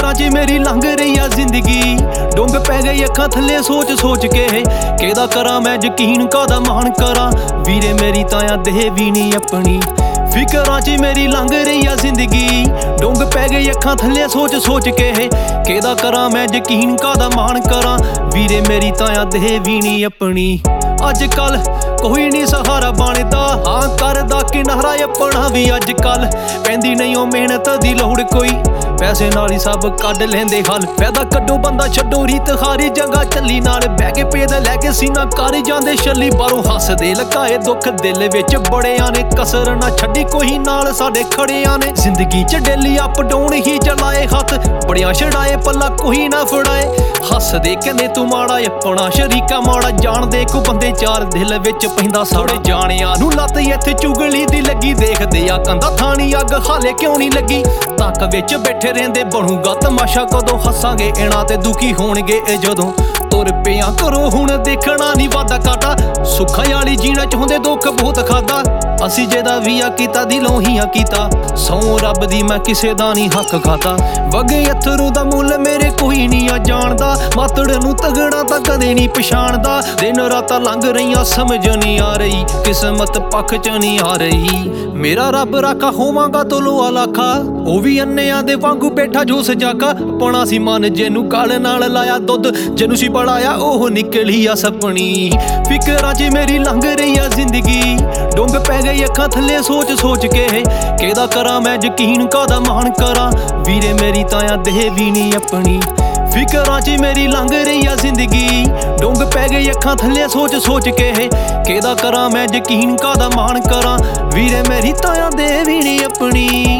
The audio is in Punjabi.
ਫਿਕਰਾਂ 'ਚ ਮੇਰੀ ਲੰਘ ਰਹੀ ਆ ਜ਼ਿੰਦਗੀ। ਡੁੰਗ ਪੈ ਗਈ ਅੱਖਾਂ ਥੱਲੇ ਸੋਚ ਸੋਚ ਕੇ, ਕਿਹਦਾ ਕਰਾਂ ਮੈਂ ਯਕੀਨ ਕਾਹਦਾ ਮਾਣ ਕਰਾਂ। ਵੀਰੇ ਮੇਰੀ ਤਾਂ ਆ ਦੇਹ ਵੀ ਨਹੀਂ ਆਪਣੀ। ਫਿਕਰਾਂ 'ਚ ਮੇਰੀ ਲੰਘ ਰਹੀ ਆ ਜ਼ਿੰਦਗੀ। ਡੁੰਗ ਪੈ ਗਈ ਅੱਖਾਂ ਥੱਲੇ ਸੋਚ ਸੋਚ ਕੇ, ਕਿਹਦਾ ਕਰਾਂ ਮੈਂ ਯਕੀਨ ਕਾਹਦਾ ਮਾਣ ਕਰਾਂ। ਵੀਰੇ ਮੇਰੀ ਤਾਂ ਆ ਦੇਹ ਵੀ ਨਹੀਂ ਆਪਣੀ। ਅੱਜ ਕੱਲ ਕੋਈ ਨਹੀਂ ਸਹਾਰਾ ਬਣਦਾ, ਹਾਂ ਕਰਦਾ ਕਿਨਾਰਾ ਆਪਣਾ ਵੀ ਅੱਜ ਕੱਲ। ਪੈਂਦੀ ਨਹੀਂ ਉਹ ਮਿਹਨਤ ਦੀ ਲੋੜ ਕੋਈ, ਪੈਸੇ ਨਾਲ ਹੀ ਸਭ ਕੱਢ ਲੈਂਦੇ ਹੱਲ। ਫਾਇਦਾ ਕੱਢੋ ਬੰਦਾ ਛੱਡੋ ਰੀਤ, ਹਾਰੀ ਜਗ੍ਹਾ ਚੱਲੀ ਨਾਲ ਬਹਿ ਕੇ ਪੇਦ ਲੈ ਕੇ ਸੀਨਾ ਕਰ ਜਾਂਦੇ ਛੱਲੀ। ਬਾਹਰੋਂ ਹੱਸਦੇ ਲਗਾਏ ਦੁੱਖ ਦਿਲ ਵਿੱਚ ਬੜਿਆਂ ਨੇ, ਕਸਰ ਨਾ ਛੱਡੀ ਕੋਈ ਨਾਲ ਸਾਡੇ ਖੜਿਆਂ ਨੇ। ਜ਼ਿੰਦਗੀ 'ਚ ਡੇਲੀ ਅਪ ਡਾਊਨ ਹੀ ਚਲਾਏ ਹੱਥ, ਬੜਿਆਂ ਛੜਾਏ ਪੱਲਾ ਕੋਈ ਨਾ ਫੜਾਏ। ਹੱਸਦੇ ਕਹਿੰਦੇ ਤੂੰ ਮਾੜਾ ਆਪਣਾ ਸ਼ਰੀਕਾ ਮਾੜਾ, ਜਾਣਦੇ ਕੋ ਬੰਦੇ ਚਾਰ ਦਿਲ ਵਿੱਚ ਪੈਂਦਾ ਸਾੜੇ। ਜਾਣਿਆਂ ਨੂੰ ਲੱਤ ਇੱਥੇ ਚੁਗਲੀ ਦੀ ਲੱਗੀ, ਦੇਖਦੇ ਆ ਕੰਦਾ ਥਾਣੀ ਅੱਗ ਹਾਲੇ ਕਿਉਂ ਨਹੀਂ ਲੱਗੀ। ਤੱਕ ਵਿੱਚ ਬੈਠੇ ਰਹਿੰਦੇ ਬਣੂਗਾ ਤਮਾਸ਼ਾ ਕਦੋਂ, ਹੱਸਾਂਗੇ ਇਹਨਾਂ ਤੇ ਦੁਖੀ ਹੋਣਗੇ ਇਹ ਜਦੋਂ। ਤੁਰ ਪਿਆ ਕਰੋ ਹੁਣ ਦੇਖਣਾ ਨਹੀਂ ਵਾਦਾ ਕਾਟਾ, ਸੁੱਖਾਂ ਵਾਲੀ ਜੀਣਾ ਚਾਹੁੰਦੇ ਦੁੱਖ ਬਹੁਤ ਖਾਦਾ। ਅਸੀਂ ਜਿਹਦਾ ਵੀ ਆ ਕੀਤਾ ਦਿਲੋਂ ਹੀ ਆ ਕੀਤਾ, ਸੌ ਰੱਬ ਦੀ ਮੈਂ ਕਿਸੇ ਦਾ ਨਹੀਂ ਹੱਕ ਖਾਤਾ। ਵਗੇ ਅਥਰੂ ਦਾ ਮੁੱਲ ਮੇਰੇ ਕੋਈ ਨਹੀਂ ਆ ਜਾਣਦਾ, ਮਾਤੜ ਨੂੰ ਤਗੜਾ ਤਾਂ ਕਦੇ ਨਹੀਂ ਪਛਾਣਦਾ। ਦਿਨ ਰਾਤਾਂ ਲੰਘ ਰਹੀਆਂ ਸਮਝ ਨਹੀਂ ਆ ਰਹੀ, ਕਿਸਮਤ ਪੱਖ 'ਚ ਨਹੀਂ ਆ ਰਹੀ। ਮੇਰਾ ਰੱਬ ਰਾਖਾ ਹੋਵਾਂਗਾ ਤੋਲੋ ਲਾਖਾ, ਉਹ ਵੀ ਅੰਨਿਆਂ ਦੇ ਵਾਂਗੂ ਬੈਠਾ ਜੋ ਸਜਾਕਾ। ਆਪਣਾ ਸੀ ਮਨ ਜਿਹਨੂੰ ਗਲ ਨਾਲ ਲਾਇਆ ਦੁੱਧ, ਜਿਹਨੂੰ ਸੀ ਬੜਾਇਆ ਉਹ ਨਿਕਲੀ ਆ ਸਪਣੀ। ਫਿਕਰਾਂ 'ਚ ਮੇਰੀ ਲੰਘ ਰਹੀ ਆ ਜ਼ਿੰਦਗੀ। ਡੁੰਗ ਪੈ ਗਈ ਅੱਖਾਂ ਥੱਲੇ ਸੋਚ ਸੋਚ ਕੇ, ਕਿਹਦਾ ਕਰਾਂ ਮੈਂ ਯਕੀਨ ਕਾਹਦਾ ਮਾਣ ਕਰਾਂ। ਵੀਰੇ ਮੇਰੀ ਤਾਂ ਆ ਦੇਹ ਵੀ ਨਹੀਂ ਆਪਣੀ। ਫਿਕਰਾਂ 'ਚ ਮੇਰੀ ਲੰਘ ਰਹੀ ਆ ਜ਼ਿੰਦਗੀ। ਡੁੰਗ ਪੈ ਗਈ ਅੱਖਾਂ ਥੱਲੇ ਸੋਚ ਸੋਚ ਕੇ, ਕਿਹਦਾ ਕਰਾਂ ਮੈਂ ਯਕੀਨ ਕਾਹਦਾ ਮਾਣ ਕਰਾਂ। ਵੀਰੇ ਮੇਰੀ ਤਾਂ ਆ ਦੇਹ ਵੀ ਨਹੀਂ ਆਪਣੀ।